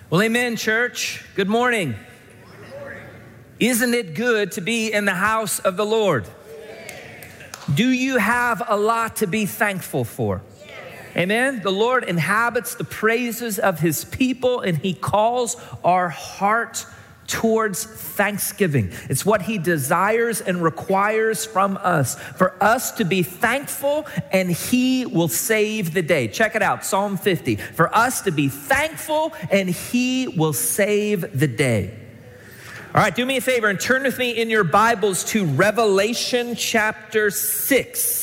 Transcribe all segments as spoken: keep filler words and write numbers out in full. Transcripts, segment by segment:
Well, amen, church. Good morning. Good morning. Isn't it good to be in the house of the Lord? Yes. Do you have a lot to be thankful for? Yes. Amen. The Lord inhabits the praises of his people, and he calls our heart towards thanksgiving. It's what he desires and requires from us, for us to be thankful, and he will save the day. Check it out, Psalm fifty. For us to be thankful, and he will save the day. All right, do me a favor and turn with me in your Bibles to Revelation chapter six.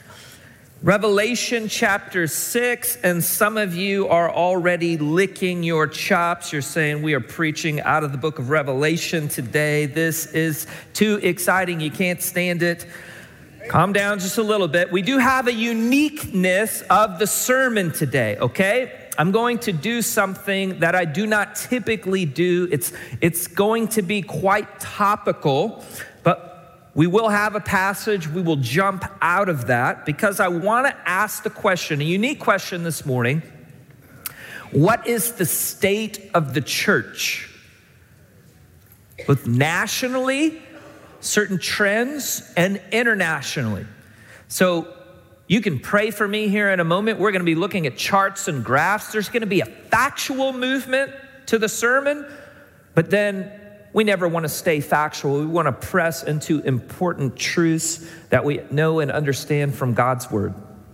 Revelation chapter six, and some of you are already licking your chops. You're saying, we are preaching out of the book of Revelation today. This is too exciting. You can't stand it. Calm down just a little bit. We do have a uniqueness of the sermon today, okay? I'm going to do something that I do not typically do. It's, it's going to be quite topical, but we will have a passage. We will jump out of that because I want to ask the question, a unique question this morning. What is the state of the church? Both nationally, certain trends, and internationally. So you can pray for me here in a moment. We're going to be looking at charts and graphs. There's going to be a factual movement to the sermon, but then we never want to stay factual. We want to press into important truths that we know and understand from God's word.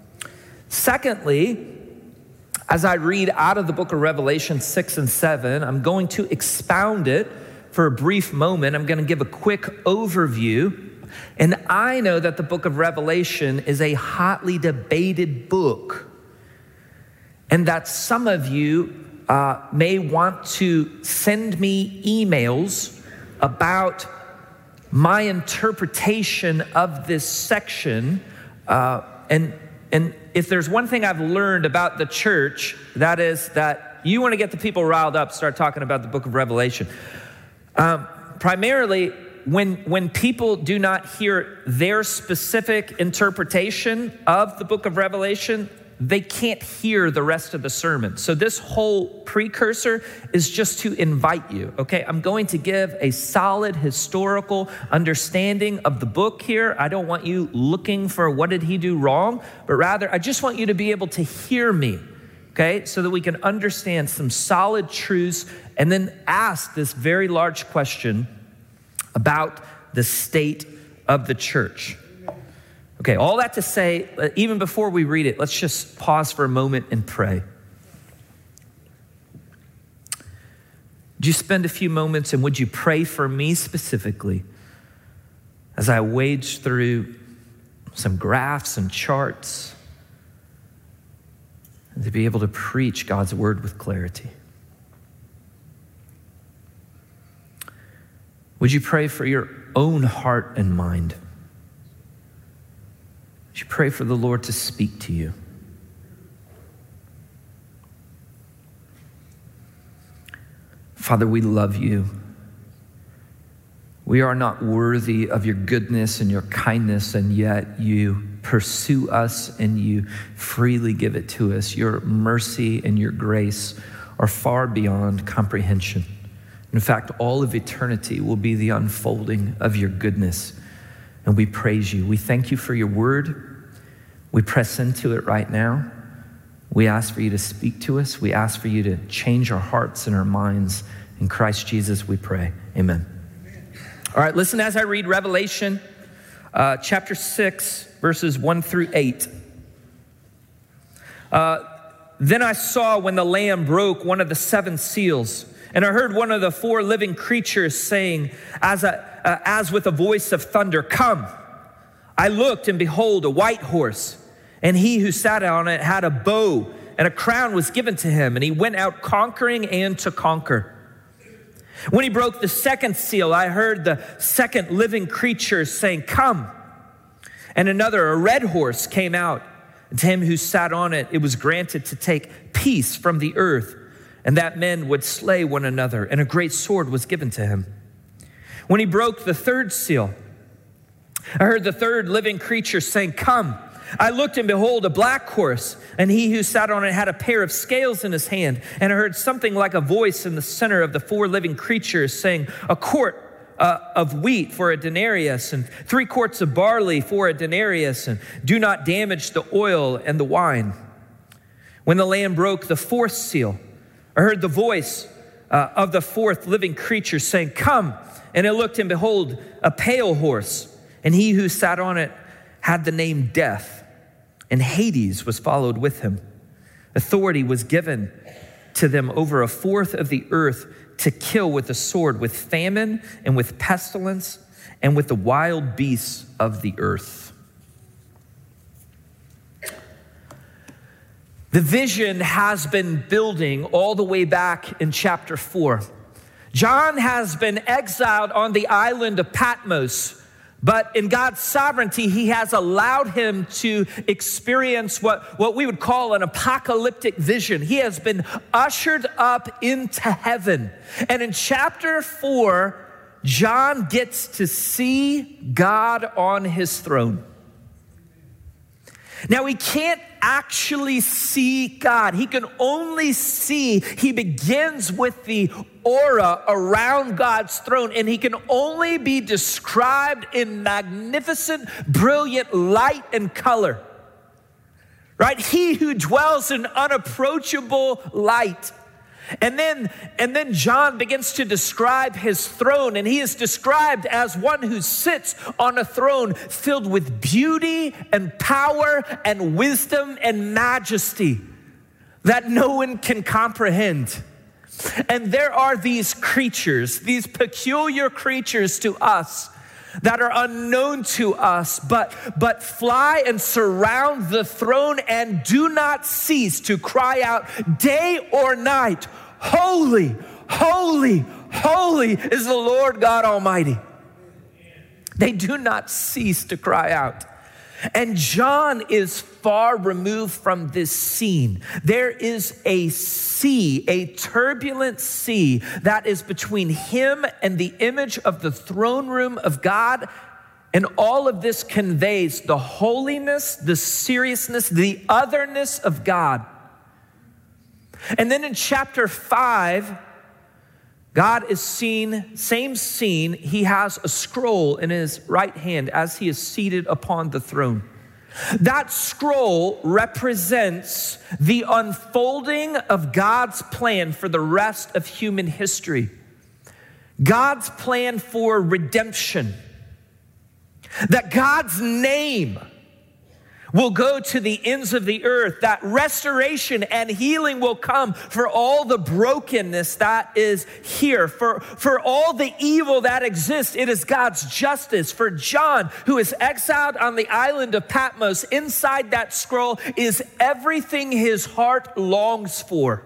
Secondly, as I read out of the book of Revelation six and seven, I'm going to expound it for a brief moment. I'm going to give a quick overview. And I know that the book of Revelation is a hotly debated book, and that some of you Uh, may want to send me emails about my interpretation of this section. Uh, and, and if there's one thing I've learned about the church, that is that you want to get the people riled up, start talking about the book of Revelation. Um, primarily, when, when people do not hear their specific interpretation of the book of Revelation, they can't hear the rest of the sermon. So this whole precursor is just to invite you, okay? I'm going to give a solid historical understanding of the book here. I don't want you looking for what did he do wrong, but rather I just want you to be able to hear me, okay? So that we can understand some solid truths and then ask this very large question about the state of the church. Okay, all that to say, even before we read it, let's just pause for a moment and pray. Would you spend a few moments and would you pray for me specifically as I wade through some graphs and charts and to be able to preach God's word with clarity? Would you pray for your own heart and mind? Would you pray for the Lord to speak to you? Father, we love you. We are not worthy of your goodness and your kindness, and yet you pursue us and you freely give it to us. Your mercy and your grace are far beyond comprehension. In fact, all of eternity will be the unfolding of your goodness. And we praise you. We thank you for your word. We press into it right now. We ask for you to speak to us. We ask for you to change our hearts and our minds. In Christ Jesus, we pray. Amen. Amen. All right, listen as I read Revelation uh, chapter six, verses one through eight. Uh, then I saw when the Lamb broke one of the seven seals, and I heard one of the four living creatures saying, as a Uh, as with a voice of thunder, "Come." I looked, and behold, a white horse, and he who sat on it had a bow, and a crown was given to him, and he went out conquering and to conquer. When he broke the second seal, I heard the second living creature saying, "Come." And another, a red horse, came out, and to him who sat on it, it was granted to take peace from the earth, and that men would slay one another, and a great sword was given to him. When he broke the third seal, I heard the third living creature saying, "Come." I looked and behold a black horse, and he who sat on it had a pair of scales in his hand. And I heard something like a voice in the center of the four living creatures saying, a quart uh, of wheat for a denarius, and three quarts of barley for a denarius, and do not damage the oil and the wine. When the Lamb broke the fourth seal, I heard the voice uh, of the fourth living creature saying, come. And I looked and behold a pale horse, and he who sat on it had the name Death, and Hades was followed with him. Authority was given to them over a fourth of the earth to kill with the sword, with famine and with pestilence and with the wild beasts of the earth. The vision has been building all the way back in chapter four. John has been exiled on the island of Patmos, but in God's sovereignty, he has allowed him to experience what, what we would call an apocalyptic vision. He has been ushered up into heaven. And in chapter four, John gets to see God on his throne. Now, he can't actually see God. He can only see, he begins with the aura around God's throne, and he can only be described in magnificent, brilliant light and color. Right? He who dwells in unapproachable light. And then, and then John begins to describe his throne, and he is described as one who sits on a throne filled with beauty and power and wisdom and majesty that no one can comprehend. And there are these creatures, these peculiar creatures to us that are unknown to us, but, but fly and surround the throne and do not cease to cry out day or night, holy, holy, holy is the Lord God Almighty. They do not cease to cry out. And John is far removed from this scene. There is a sea, a turbulent sea that is between him and the image of the throne room of God. And all of this conveys the holiness, the seriousness, the otherness of God. And then in chapter five, God is seen, same scene, he has a scroll in his right hand as he is seated upon the throne. That scroll represents the unfolding of God's plan for the rest of human history. God's plan for redemption. That God's name will go to the ends of the earth, that restoration and healing will come for all the brokenness that is here, for, for all the evil that exists. It is God's justice. For John, who is exiled on the island of Patmos, inside that scroll is everything his heart longs for.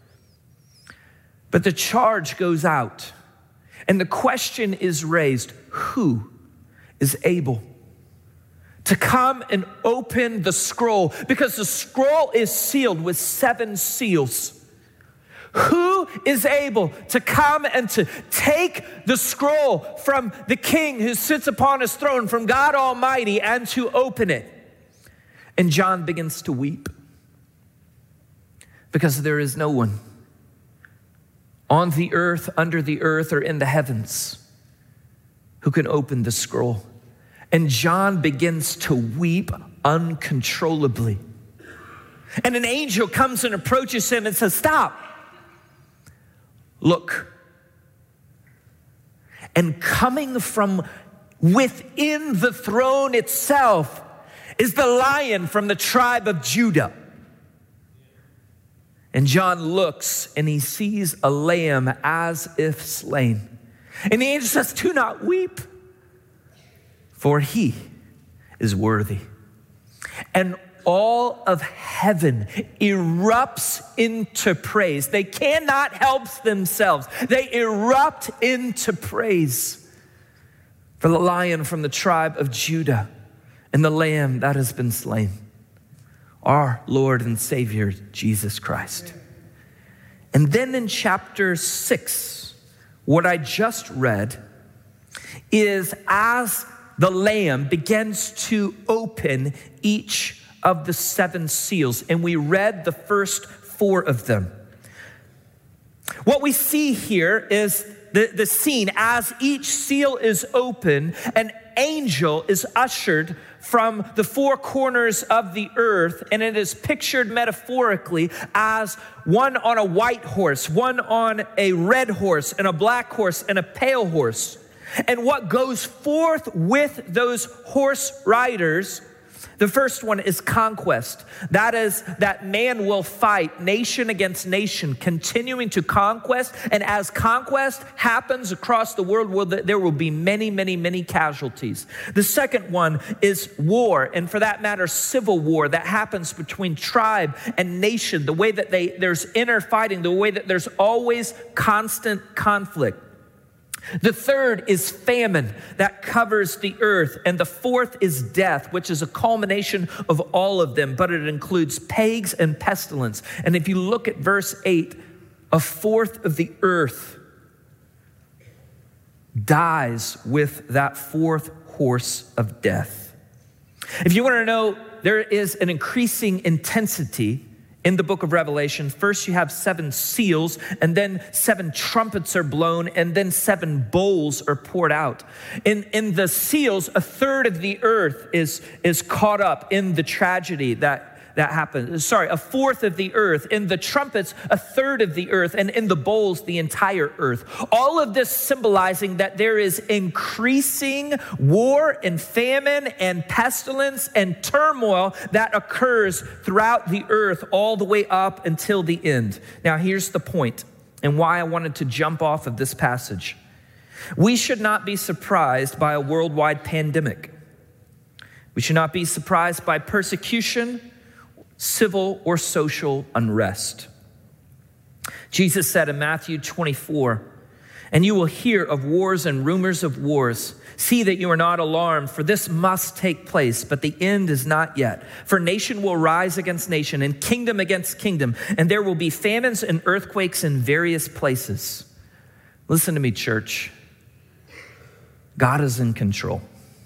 But the charge goes out, and the question is raised, who is able to come and open the scroll? Because the scroll is sealed with seven seals. Who is able to come and to take the scroll from the king who sits upon his throne, from God Almighty, and to open it? And John begins to weep because there is no one on the earth, under the earth, or in the heavens who can open the scroll. And John begins to weep uncontrollably. And an angel comes and approaches him and says, stop. Look. And coming from within the throne itself is the Lion from the tribe of Judah. And John looks and he sees a lamb as if slain. And the angel says, do not weep, for he is worthy. And all of heaven erupts into praise. They cannot help themselves. They erupt into praise for the Lion from the tribe of Judah and the Lamb that has been slain, our Lord and Savior, Jesus Christ. And then in chapter six, what I just read is as the Lamb begins to open each of the seven seals, and we read the first four of them. What we see here is the, the scene as each seal is open, an angel is ushered from the four corners of the earth, and it is pictured metaphorically as one on a white horse, one on a red horse, and a black horse, and a pale horse. And what goes forth with those horse riders, the first one is conquest. That is, that man will fight nation against nation, continuing to conquest. And as conquest happens across the world, there will be many, many, many casualties. The second one is war, and for that matter, civil war that happens between tribe and nation, the way that they there's inner fighting, the way that there's always constant conflict. The third is famine that covers the earth. And the fourth is death, which is a culmination of all of them, but it includes plagues and pestilence. And if you look at verse eight, a fourth of the earth dies with that fourth horse of death. If you want to know, there is an increasing intensity in the book of Revelation. First you have seven seals, and then seven trumpets are blown, and then seven bowls are poured out. In, in the seals, a third of the earth is, is caught up in the tragedy that that happened. Sorry, a fourth of the earth. In the trumpets, a third of the earth. And in the bowls, the entire earth. All of this symbolizing that there is increasing war and famine and pestilence and turmoil that occurs throughout the earth all the way up until the end. Now, here's the point and why I wanted to jump off of this passage. We should not be surprised by a worldwide pandemic. We should not be surprised by persecution, civil or social unrest. Jesus said in Matthew twenty-four, "And you will hear of wars and rumors of wars. See that you are not alarmed, for this must take place, but the end is not yet. For nation will rise against nation, and kingdom against kingdom, and there will be famines and earthquakes in various places." Listen to me, church. God is in control.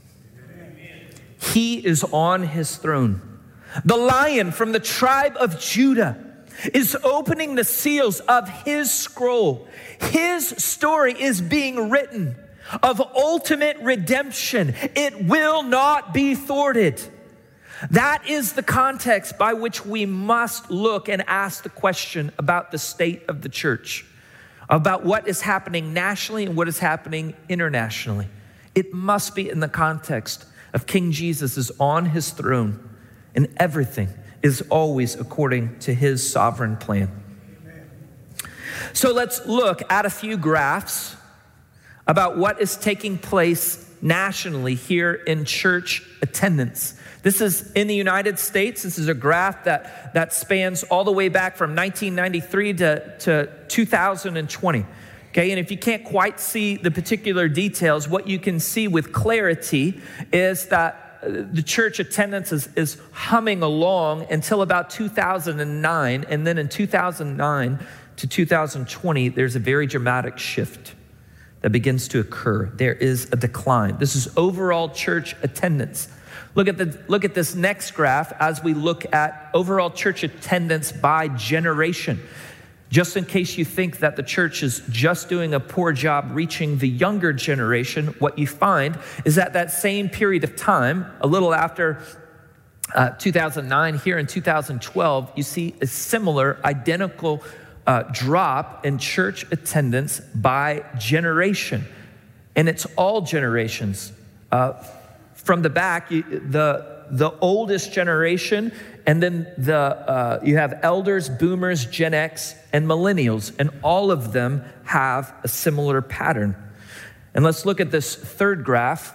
He is on his throne. The Lion from the tribe of Judah is opening the seals of his scroll. His story is being written of ultimate redemption. It will not be thwarted. That is the context by which we must look and ask the question about the state of the church, about what is happening nationally and what is happening internationally. It must be in the context of King Jesus is on his throne, and everything is always according to his sovereign plan. Amen. So let's look at a few graphs about what is taking place nationally here in church attendance. This is in the United States. This is a graph that, that spans all the way back from nineteen ninety-three to, to two thousand twenty. Okay, and if you can't quite see the particular details, what you can see with clarity is that the church attendance is, is humming along until about two thousand nine. And then in two thousand nine to two thousand twenty, there's a very dramatic shift that begins to occur. There is a decline. This is overall church attendance. Look at the look at this next graph as we look at overall church attendance by generation. Just in case you think that the church is just doing a poor job reaching the younger generation, what you find is that that same period of time, a little after uh, two thousand nine, here in two thousand twelve, you see a similar, identical uh, drop in church attendance by generation. And it's all generations. Uh, from the back, you, the the oldest generation, and then the uh, you have elders, boomers, Gen X, and millennials, and all of them have a similar pattern. And let's look at this third graph.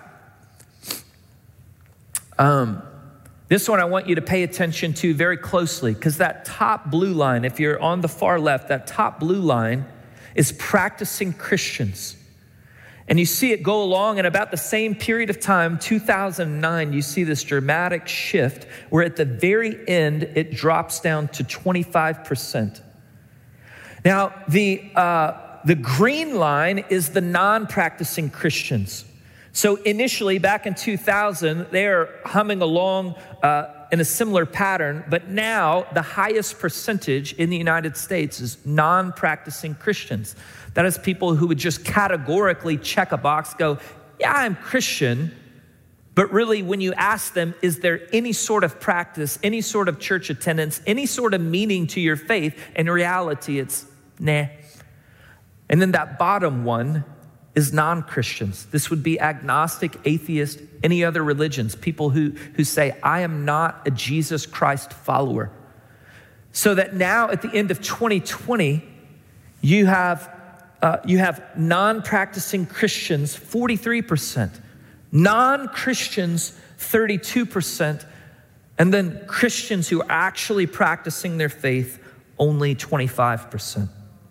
Um, this one I want you to pay attention to very closely, because that top blue line, if you're on the far left, that top blue line is practicing Christians. And you see it go along in about the same period of time, two thousand nine, you see this dramatic shift where at the very end, it drops down to twenty-five percent. Now, the, uh, the green line is the non-practicing Christians. So initially, back in two thousand, they are humming along uh, in a similar pattern, but now the highest percentage in the United States is non-practicing Christians. That is people who would just categorically check a box, go, yeah, I'm Christian, but really when you ask them, is there any sort of practice, any sort of church attendance, any sort of meaning to your faith? In reality, it's nah. And then that bottom one is non-Christians. This would be agnostic, atheist, any other religions, people who, who say, I am not a Jesus Christ follower. So that now at the end of twenty twenty, you have, uh, you have non-practicing Christians, forty-three percent, non-Christians, thirty-two percent, and then Christians who are actually practicing their faith, only twenty-five percent.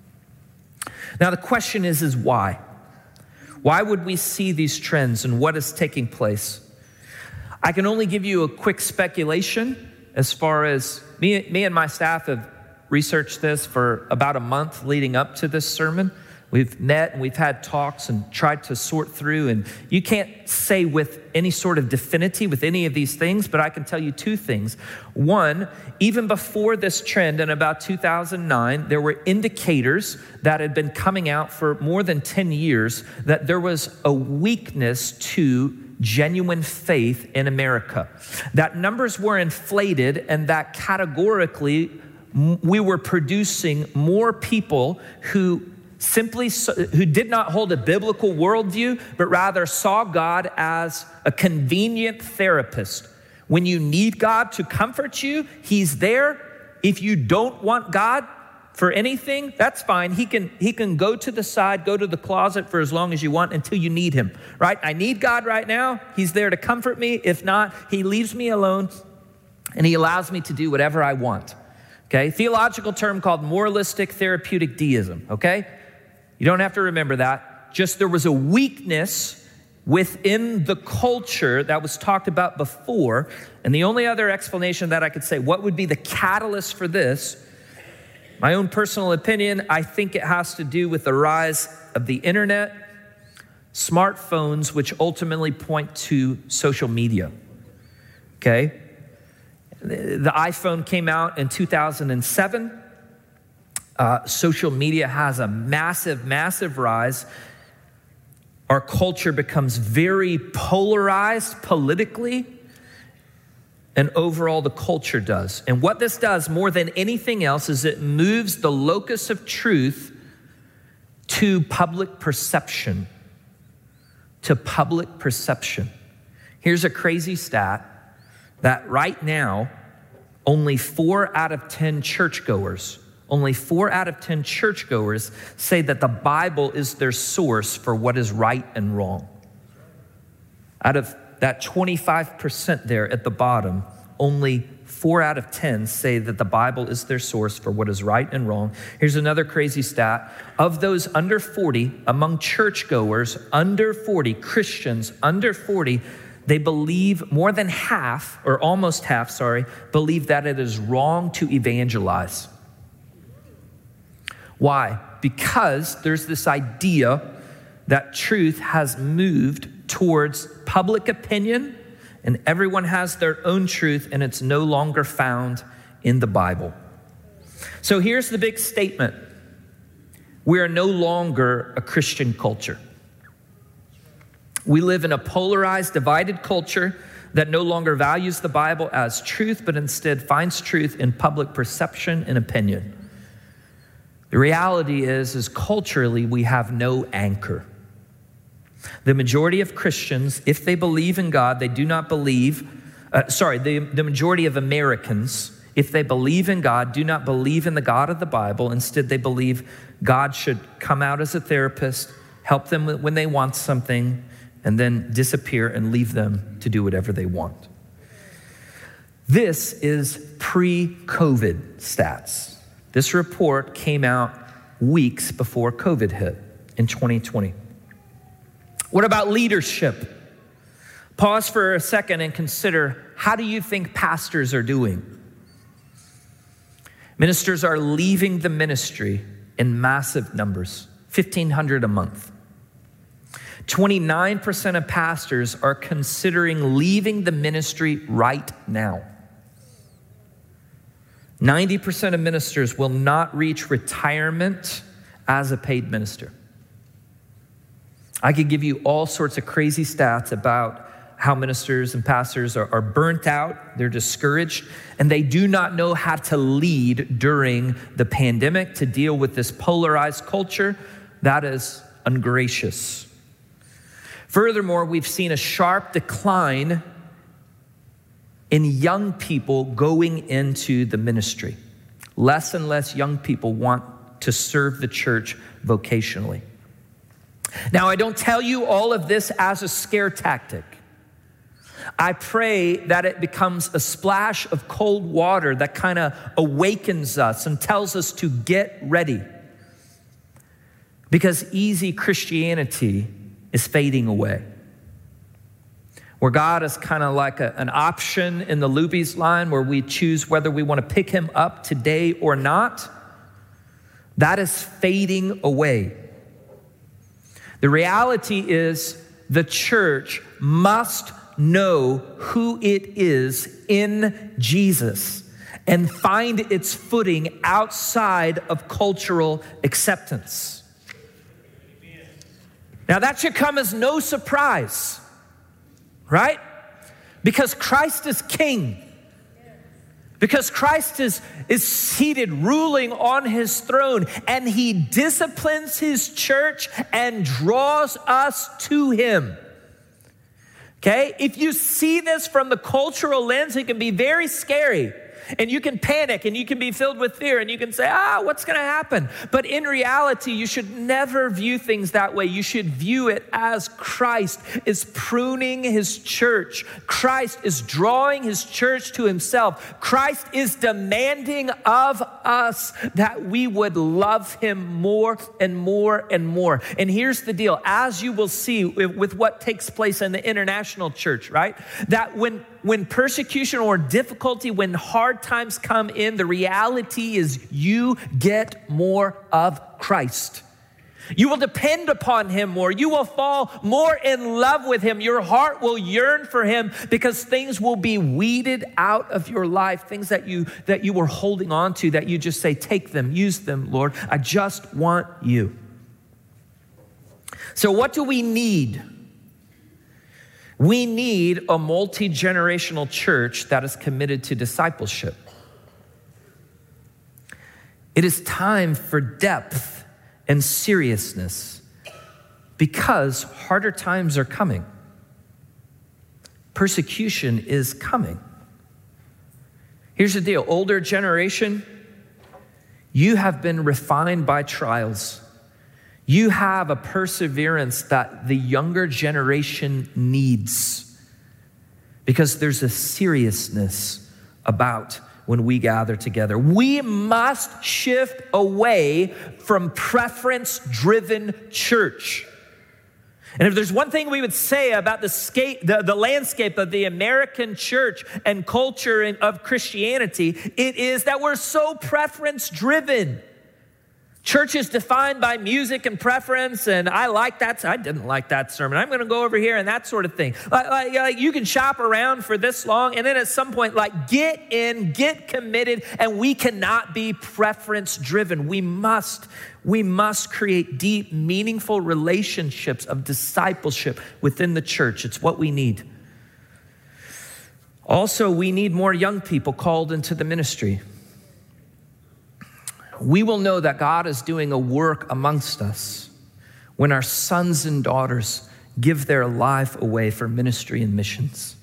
Now the question is, is why? Why would we see these trends and what is taking place? I can only give you a quick speculation as far as me, me and my staff have researched this for about a month leading up to this sermon. We've met and we've had talks and tried to sort through, and you can't say with any sort of definity with any of these things, but I can tell you two things. One, even before this trend in about two thousand nine, there were indicators that had been coming out for more than ten years that there was a weakness to genuine faith in America. That numbers were inflated and that categorically we were producing more people who simply who did not hold a biblical worldview, but rather saw God as a convenient therapist. When you need God to comfort you, he's there. If you don't want God for anything, that's fine. He can, he can go to the side, go to the closet for as long as you want until you need him, right? I need God right now. He's there to comfort me. If not, he leaves me alone and he allows me to do whatever I want, okay? Theological term called moralistic therapeutic deism, okay? You don't have to remember that. Just there was a weakness within the culture that was talked about before. And the only other explanation that I could say, what would be the catalyst for this? My own personal opinion, I think it has to do with the rise of the internet, smartphones, which ultimately point to social media, okay? The iPhone came out in two thousand seven. Uh, social media has a massive, massive rise. Our culture becomes very polarized politically, and overall the culture does. And what this does more than anything else is it moves the locus of truth to public perception, to public perception. Here's a crazy stat that right now, only four out of ten churchgoers Only four out of ten churchgoers say that the Bible is their source for what is right and wrong. Out of that twenty-five percent there at the bottom, only four out of ten say that the Bible is their source for what is right and wrong. Here's another crazy stat. Of those under forty, among churchgoers, under forty, Christians under forty, they believe more than half, or almost half, sorry, believe that it is wrong to evangelize. Why? Because there's this idea that truth has moved towards public opinion and everyone has their own truth and it's no longer found in the Bible. So here's the big statement. We are no longer a Christian culture. We live in a polarized, divided culture that no longer values the Bible as truth, but instead finds truth in public perception and opinion. The reality is, is culturally, we have no anchor. The majority of Christians, if they believe in God, they do not believe, uh, sorry, the, the majority of Americans, if they believe in God, do not believe in the God of the Bible. Instead, they believe God should come out as a therapist, help them when they want something, and then disappear and leave them to do whatever they want. This is pre-COVID stats. This report came out weeks before COVID hit in twenty twenty. What about leadership? Pause for a second and consider, how do you think pastors are doing? Ministers are leaving the ministry in massive numbers, fifteen hundred a month. twenty-nine percent of pastors are considering leaving the ministry right now. ninety percent of ministers will not reach retirement as a paid minister. I could give you all sorts of crazy stats about how ministers and pastors are, are burnt out, they're discouraged, and they do not know how to lead during the pandemic to deal with this polarized culture that is ungracious. Furthermore, we've seen a sharp decline in young people going into the ministry. Less and less young people want to serve the church vocationally. Now, I don't tell you all of this as a scare tactic. I pray that it becomes a splash of cold water that kind of awakens us and tells us to get ready. Because easy Christianity is fading away. Where God is kind of like a, an option in the Luby's line where we choose whether we want to pick him up today or not, that is fading away. The reality is the church must know who it is in Jesus and find its footing outside of cultural acceptance. Now that should come as no surprise, right? Because Christ is king. Because Christ is, is seated, ruling on his throne, and he disciplines his church and draws us to him. Okay? If you see this from the cultural lens, it can be very scary. And you can panic and you can be filled with fear and you can say, ah, what's going to happen? But in reality, you should never view things that way. You should view it as Christ is pruning his church. Christ is drawing his church to himself. Christ is demanding of us that we would love him more and more and more. And here's the deal. As you will see with what takes place in the international church, right? That when When persecution or difficulty, when hard times come in, the reality is you get more of Christ. You will depend upon him more. You will fall more in love with him. Your heart will yearn for him because things will be weeded out of your life, things that you that you were holding on to, that you just say, take them, use them, Lord. I just want you. So what do we need? We need a multi-generational church that is committed to discipleship. It is time for depth and seriousness because harder times are coming. Persecution is coming. Here's the deal. Older generation, you have been refined by trials. You have a perseverance that the younger generation needs because there's a seriousness about when we gather together. We must shift away from preference-driven church. And if there's one thing we would say about the, scape, the, the landscape of the American church and culture of Christianity, it is that we're so preference-driven. Church is defined by music and preference, and I like that. I didn't like that sermon. I'm going to go over here and that sort of thing. Like, like, like you can shop around for this long, and then at some point, like get in, get committed, and we cannot be preference-driven. We must, we must create deep, meaningful relationships of discipleship within the church. It's what we need. Also, we need more young people called into the ministry. We will know that God is doing a work amongst us when our sons and daughters give their life away for ministry and missions.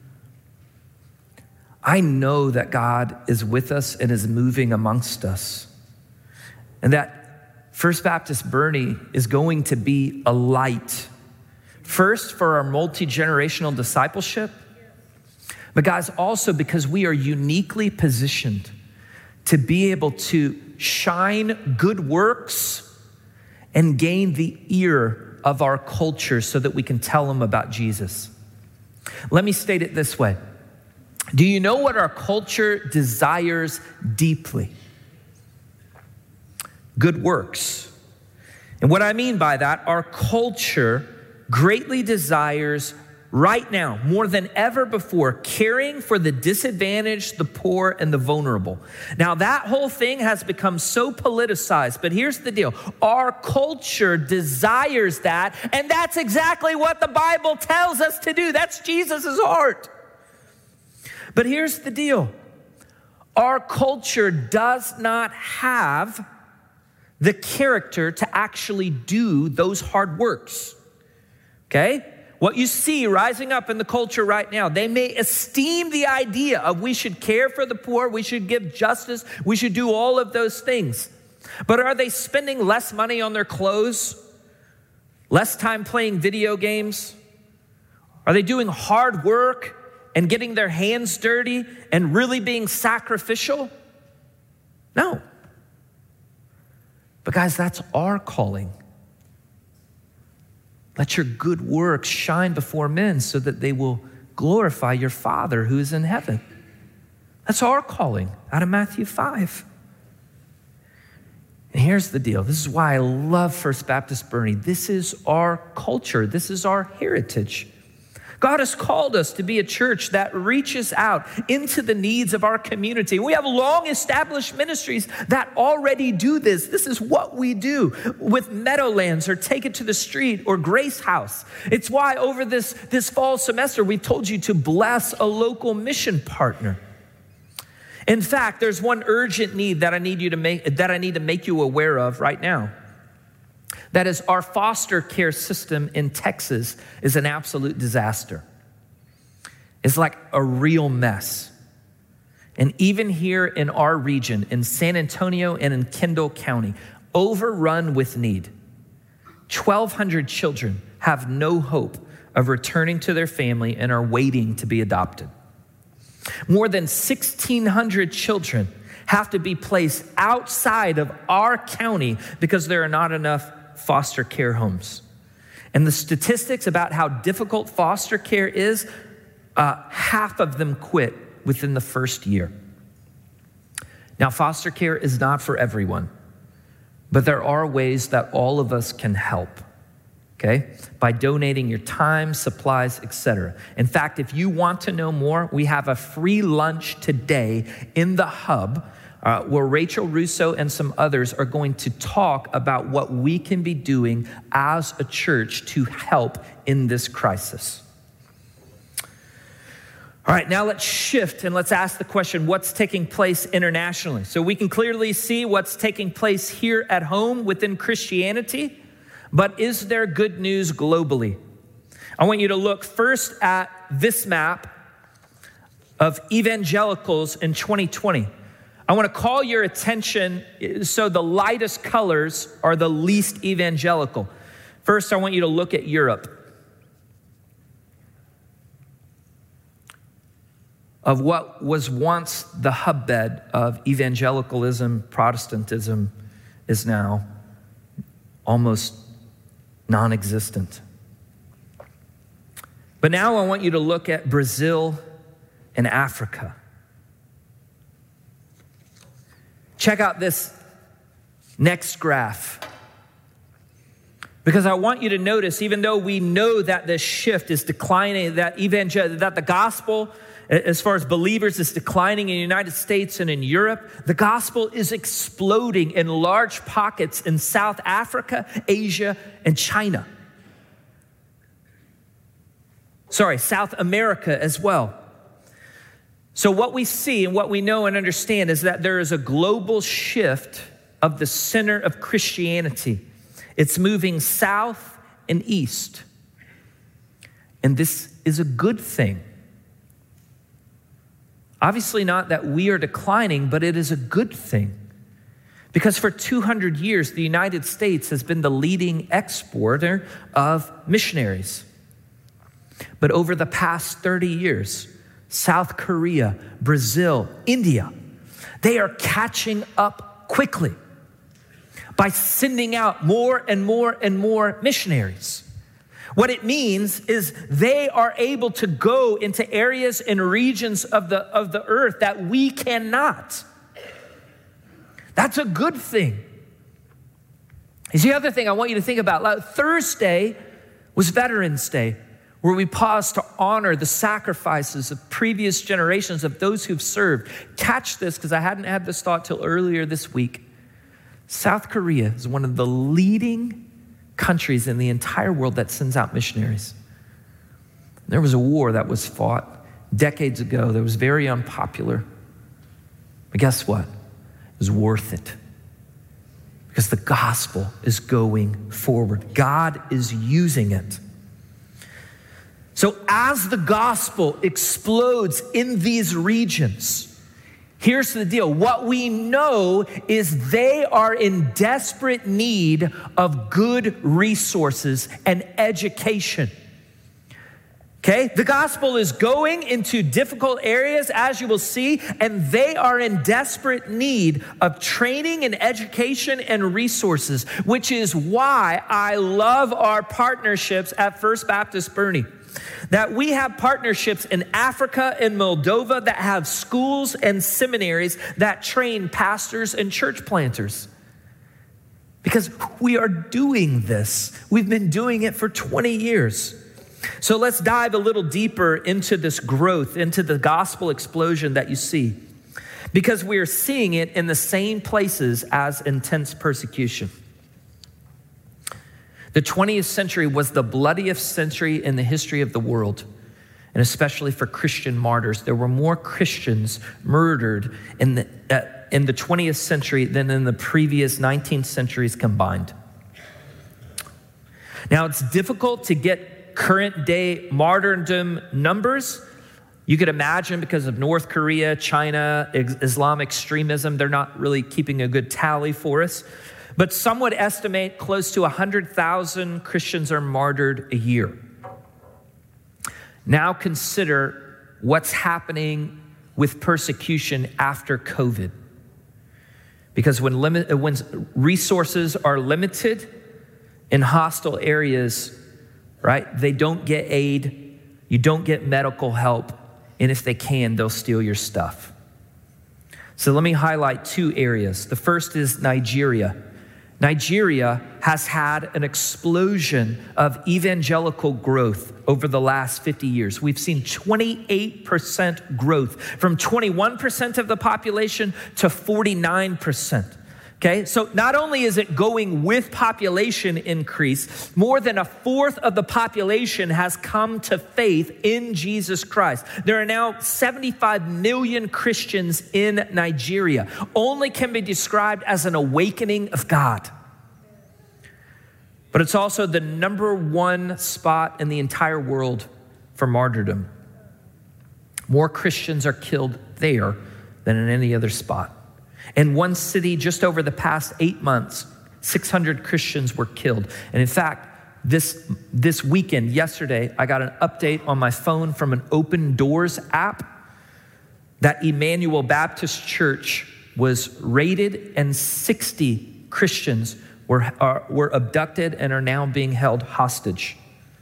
I know that God is with us and is moving amongst us, and that First Baptist Boerne is going to be a light, first for our multi-generational discipleship, but guys, also because we are uniquely positioned to be able to shine good works and gain the ear of our culture so that we can tell them about Jesus. Let me state it this way. Do you know what our culture desires deeply? Good works. And what I mean by that, our culture greatly desires right now, more than ever before, caring for the disadvantaged, the poor, and the vulnerable. Now, that whole thing has become so politicized, but here's the deal. Our culture desires that, and that's exactly what the Bible tells us to do. That's Jesus's heart. But here's the deal. Our culture does not have the character to actually do those hard works, okay? What you see rising up in the culture right now, they may esteem the idea of we should care for the poor, we should give justice, we should do all of those things. But are they spending less money on their clothes, less time playing video games? Are they doing hard work and getting their hands dirty and really being sacrificial? No. But guys, that's our calling. Let your good works shine before men so that they will glorify your Father who is in heaven. That's our calling out of Matthew five. And here's the deal. This is why I love First Baptist Boerne. This is our culture. This is our heritage. God has called us to be a church that reaches out into the needs of our community. We have long established ministries that already do this. This is what we do with Meadowlands or Take It to the Street or Grace House. It's why over this, this fall semester, we told you to bless a local mission partner. In fact, there's one urgent need that I need you to make, that I need to make you aware of right now. That is, our foster care system in Texas is an absolute disaster. It's like a real mess. And even here in our region, in San Antonio and in Kendall County, overrun with need. twelve hundred children have no hope of returning to their family and are waiting to be adopted. More than sixteen hundred children have to be placed outside of our county because there are not enough foster care homes. And the statistics about how difficult foster care is, uh, half of them quit within the first year. Now, foster care is not for everyone, but there are ways that all of us can help, okay? By donating your time, supplies, et cetera. In fact, if you want to know more, we have a free lunch today in the hub Uh, where Rachel Russo and some others are going to talk about what we can be doing as a church to help in this crisis. All right, now let's shift and let's ask the question, what's taking place internationally? So we can clearly see what's taking place here at home within Christianity, but is there good news globally? I want you to look first at this map of evangelicals in twenty twenty. I want to call your attention, so the lightest colors are the least evangelical. First, I want you to look at Europe. Of what was once the hotbed of evangelicalism, Protestantism, is now almost non-existent. But now I want you to look at Brazil and Africa. Check out this next graph. Because I want you to notice, even though we know that this shift is declining, that evangel- that the gospel, as far as believers, is declining in the United States and in Europe, the gospel is exploding in large pockets in South Africa, Asia, and China. Sorry, South America as well. So what we see and what we know and understand is that there is a global shift of the center of Christianity. It's moving south and east. And this is a good thing. Obviously not that we are declining, but it is a good thing. Because for two hundred years, the United States has been the leading exporter of missionaries. But over the past thirty years, South Korea, Brazil, India, they are catching up quickly by sending out more and more and more missionaries. What it means is they are able to go into areas and regions of the, of the earth that we cannot. That's a good thing. Here's the other thing I want you to think about. Like Thursday, was Veterans Day, where we pause to honor the sacrifices of previous generations of those who've served. Catch this, because I hadn't had this thought till earlier this week. South Korea is one of the leading countries in the entire world that sends out missionaries. There was a war that was fought decades ago that was very unpopular. But guess what? It was worth it. Because the gospel is going forward. God is using it. So as the gospel explodes in these regions, here's the deal. What we know is they are in desperate need of good resources and education. Okay, the gospel is going into difficult areas, as you will see, and they are in desperate need of training and education and resources, which is why I love our partnerships at First Baptist Boerne. That we have partnerships in Africa and Moldova that have schools and seminaries that train pastors and church planters. Because we are doing this. We've been doing it for twenty years. So let's dive a little deeper into this growth, into the gospel explosion that you see. Because we are seeing it in the same places as intense persecution. The twentieth century was the bloodiest century in the history of the world, and especially for Christian martyrs. There were more Christians murdered in the, uh, in the twentieth century than in the previous nineteen centuries combined. Now, it's difficult to get current day martyrdom numbers. You could imagine because of North Korea, China, Islam extremism, they're not really keeping a good tally for us. But some would estimate close to one hundred thousand Christians are martyred a year. Now consider what's happening with persecution after COVID. Because when, limit, when resources are limited in hostile areas, right, they don't get aid, you don't get medical help, and if they can, they'll steal your stuff. So let me highlight two areas. The first is Nigeria. Nigeria has had an explosion of evangelical growth over the last fifty years. We've seen twenty-eight percent growth from twenty-one percent of the population to forty-nine percent. Okay, so not only is it going with population increase, more than a fourth of the population has come to faith in Jesus Christ. There are now seventy-five million Christians in Nigeria. Only can be described as an awakening of God. But it's also the number one spot in the entire world for martyrdom. More Christians are killed there than in any other spot. In one city, just over the past eight months, six hundred Christians were killed. And in fact, this, this weekend, yesterday, I got an update on my phone from an Open Doors app that Emmanuel Baptist Church was raided and sixty Christians were, are, were abducted and are now being held hostage.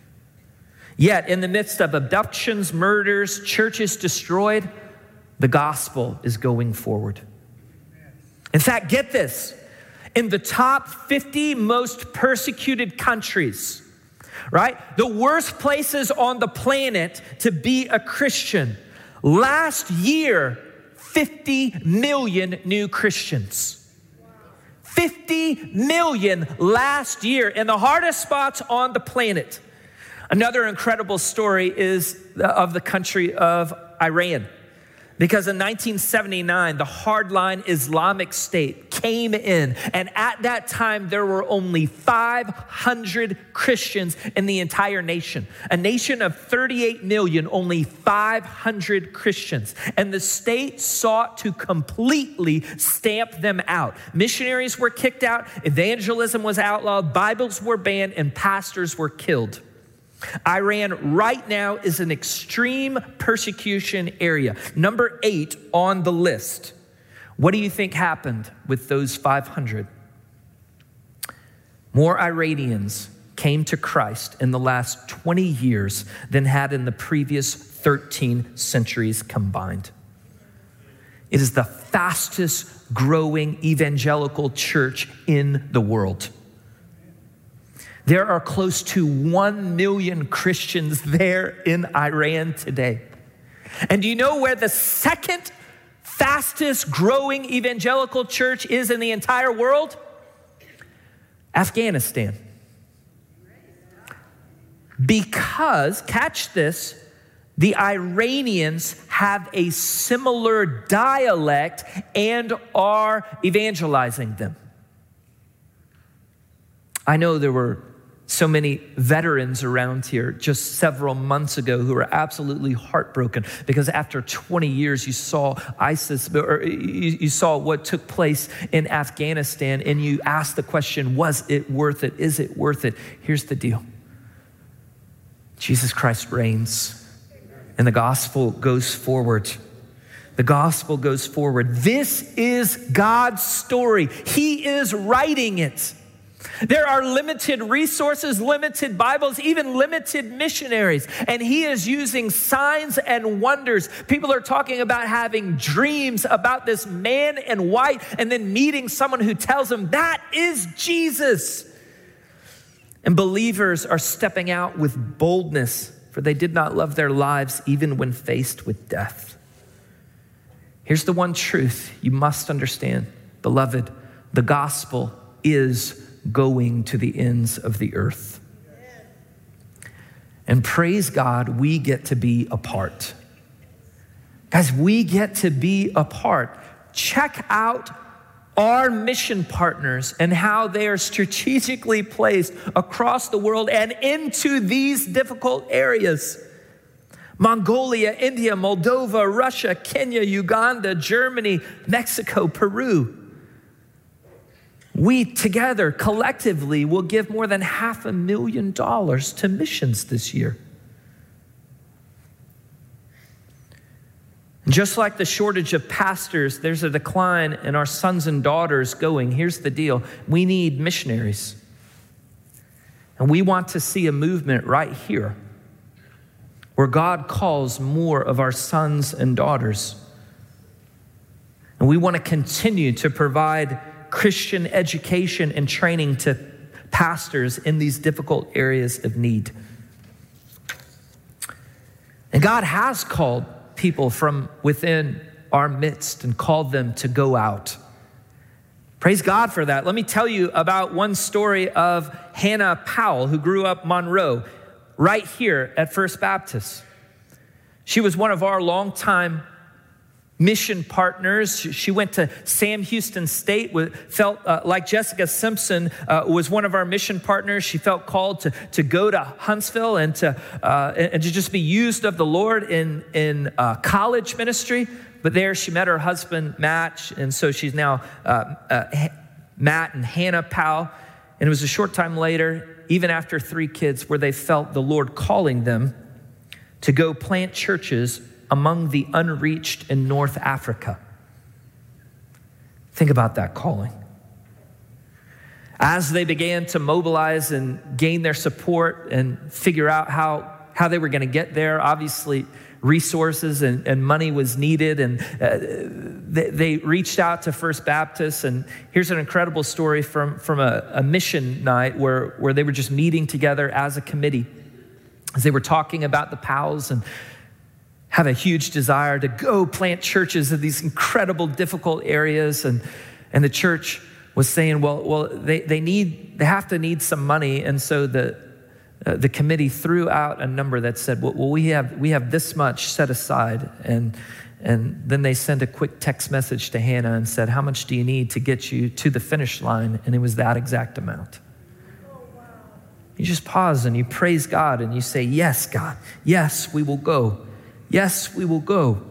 Yet, in the midst of abductions, murders, churches destroyed, the gospel is going forward. In fact, get this, in the top fifty most persecuted countries, right? The worst places on the planet to be a Christian. Last year, fifty million new Christians. fifty million last year in the hardest spots on the planet. Another incredible story is of the country of Iran. Because in nineteen seventy-nine, the hardline Islamic State came in, and at that time, there were only five hundred Christians in the entire nation. A nation of thirty-eight million, only five hundred Christians. And the state sought to completely stamp them out. Missionaries were kicked out, evangelism was outlawed, Bibles were banned, and pastors were killed. Iran right now is an extreme persecution area. Number eight on the list. What do you think happened with those five hundred? More Iranians came to Christ in the last twenty years than had in the previous thirteen centuries combined. It is the fastest growing evangelical church in the world. There are close to one million Christians there in Iran today. And do you know where the second fastest growing evangelical church is in the entire world? Afghanistan. Because, catch this, the Iranians have a similar dialect and are evangelizing them. I know there were so many veterans around here just several months ago who were absolutely heartbroken because after twenty years you saw ISIS, or you saw what took place in Afghanistan, and you asked the question, was it worth it? Is it worth it? Here's the deal. Jesus Christ reigns, and the gospel goes forward. The gospel goes forward. This is God's story. He is writing it. There are limited resources, limited Bibles, even limited missionaries. And he is using signs and wonders. People are talking about having dreams about this man in white and then meeting someone who tells them that is Jesus. And believers are stepping out with boldness, for they did not love their lives even when faced with death. Here's the one truth you must understand, beloved. The gospel is going to the ends of the earth. And praise God, we get to be a part. Guys, we get to be a part. Check out our mission partners and how they are strategically placed across the world and into these difficult areas. Mongolia, India, Moldova, Russia, Kenya, Uganda, Germany, Mexico, Peru. We together, collectively, will give more than half a million dollars to missions this year. Just like the shortage of pastors, there's a decline in our sons and daughters going. Here's the deal. We need missionaries. And we want to see a movement right here where God calls more of our sons and daughters. And we want to continue to provide Christian education and training to pastors in these difficult areas of need. And God has called people from within our midst and called them to go out. Praise God for that. Let me tell you about one story of Hannah Powell, who grew up Monroe, right here at First Baptist. She was one of our longtime mission partners. She went to Sam Houston State, felt uh, like Jessica Simpson uh, was one of our mission partners. She felt called to, to go to Huntsville and to uh, and to just be used of the Lord in, in uh, college ministry. But there she met her husband, Matt, and so she's now uh, uh, Matt and Hannah Powell. And it was a short time later, even after three kids, where they felt the Lord calling them to go plant churches among the unreached in North Africa. Think about that calling. As they began to mobilize and gain their support and figure out how, how they were going to get there, obviously resources and, and money was needed, and uh, they, they reached out to First Baptist. And here's an incredible story from, from a, a mission night where, where they were just meeting together as a committee, as they were talking about the Powells and have a huge desire to go plant churches in these incredible, difficult areas. And, and the church was saying, well, well, they, they need, they have to need some money. And so the, uh, the committee threw out a number that said, well, well, we have, we have this much set aside. And, and then they sent a quick text message to Hannah and said, how much do you need to get you to the finish line? And it was that exact amount. Oh, wow. You just pause and you praise God and you say, yes, God, yes, we will go. Yes, we will go.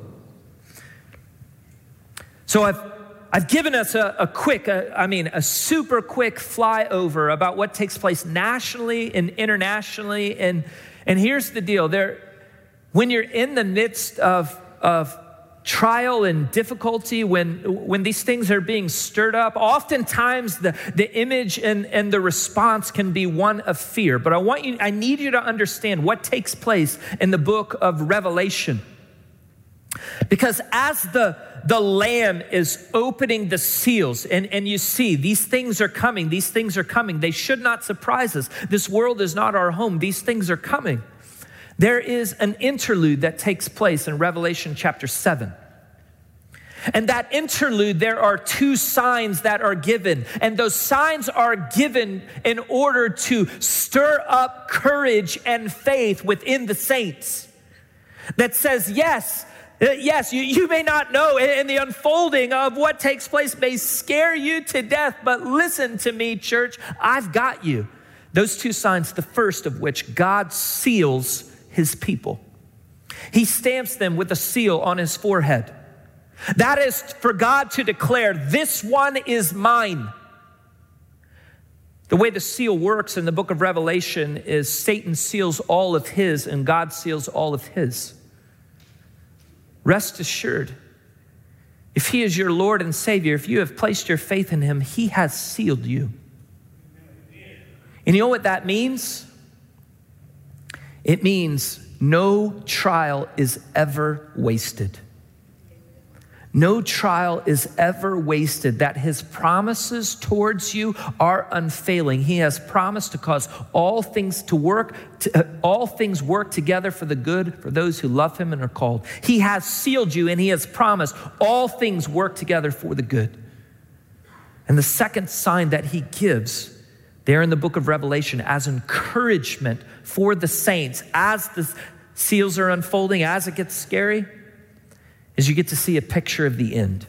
So I've I've given us a, a quick, a, I mean, a super quick flyover about what takes place nationally and internationally. And, and here's the deal. There, when you're in the midst of, of trial and difficulty, when, when these things are being stirred up, oftentimes the, the image and, and the response can be one of fear. But I want you, I need you to understand what takes place in the book of Revelation. Because as the, the Lamb is opening the seals, and, and you see these things are coming, these things are coming. They should not surprise us. This world is not our home. These things are coming. There is an interlude that takes place in Revelation chapter seven. And that interlude, there are two signs that are given. And those signs are given in order to stir up courage and faith within the saints. That says, yes, yes, you, you may not know, and the unfolding of what takes place may scare you to death, but listen to me, church, I've got you. Those two signs, the first of which, God seals his people. He stamps them with a seal on his forehead. That is for God to declare, this one is mine. The way the seal works in the book of Revelation is Satan seals all of his and God seals all of his. Rest assured, if he is your Lord and Savior, if you have placed your faith in him, he has sealed you. And you know what that means? It means no trial is ever wasted. No trial is ever wasted, that his promises towards you are unfailing. He has promised to cause all things to work, to, uh, all things work together for the good for those who love him and are called. He has sealed you and he has promised all things work together for the good. And the second sign that he gives there in the book of Revelation as encouragement for the saints, as the seals are unfolding, as it gets scary, is you get to see a picture of the end.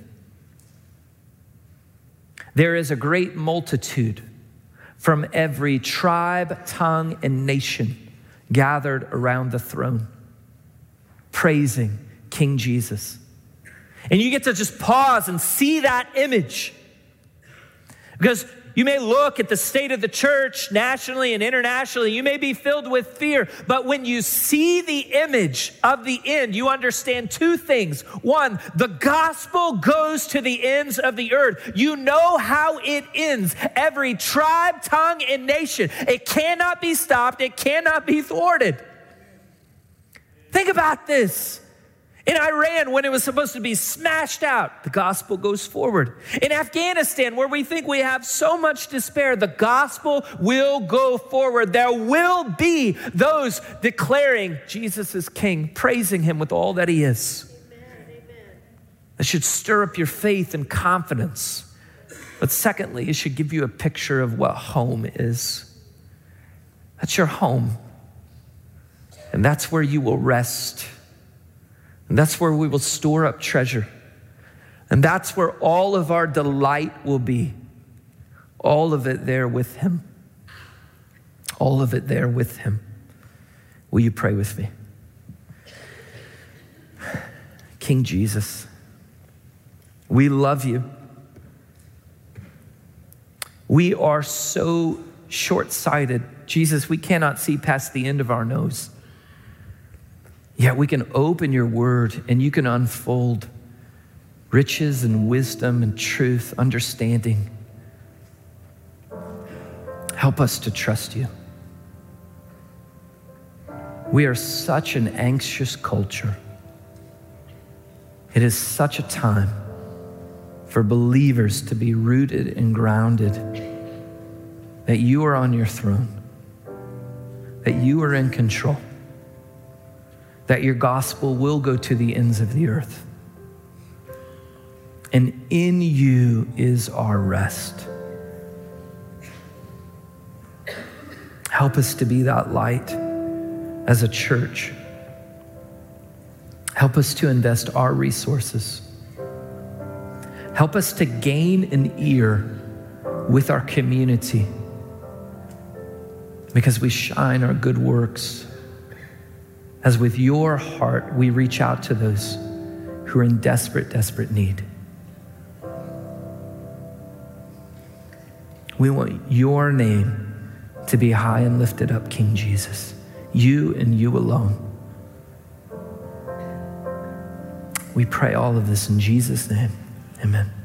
There is a great multitude from every tribe, tongue, and nation gathered around the throne, praising King Jesus. And you get to just pause and see that image. Because you may look at the state of the church nationally and internationally. You may be filled with fear. But when you see the image of the end, you understand two things. One, the gospel goes to the ends of the earth. You know how it ends. Every tribe, tongue, and nation. It cannot be stopped. It cannot be thwarted. Think about this. In Iran, when it was supposed to be smashed out, the gospel goes forward. In Afghanistan, where we think we have so much despair, the gospel will go forward. There will be those declaring Jesus is King, praising him with all that he is. Amen. That should stir up your faith and confidence. But secondly, it should give you a picture of what home is. That's your home. And that's where you will rest. And that's where we will store up treasure. And that's where all of our delight will be. All of it there with him. All of it there with him. Will you pray with me? King Jesus, we love you. We are so short-sighted. Jesus, we cannot see past the end of our nose. Yet we can open your word and you can unfold riches and wisdom and truth, understanding. Help us to trust you. We are such an anxious culture. It is such a time for believers to be rooted and grounded, that you are on your throne, that you are in control, that your gospel will go to the ends of the earth. And in you is our rest. Help us to be that light as a church. Help us to invest our resources. Help us to gain an ear with our community, because we shine our good works as with your heart we reach out to those who are in desperate, desperate need. We want your name to be high and lifted up, King Jesus. You and you alone. We pray all of this in Jesus' name. Amen.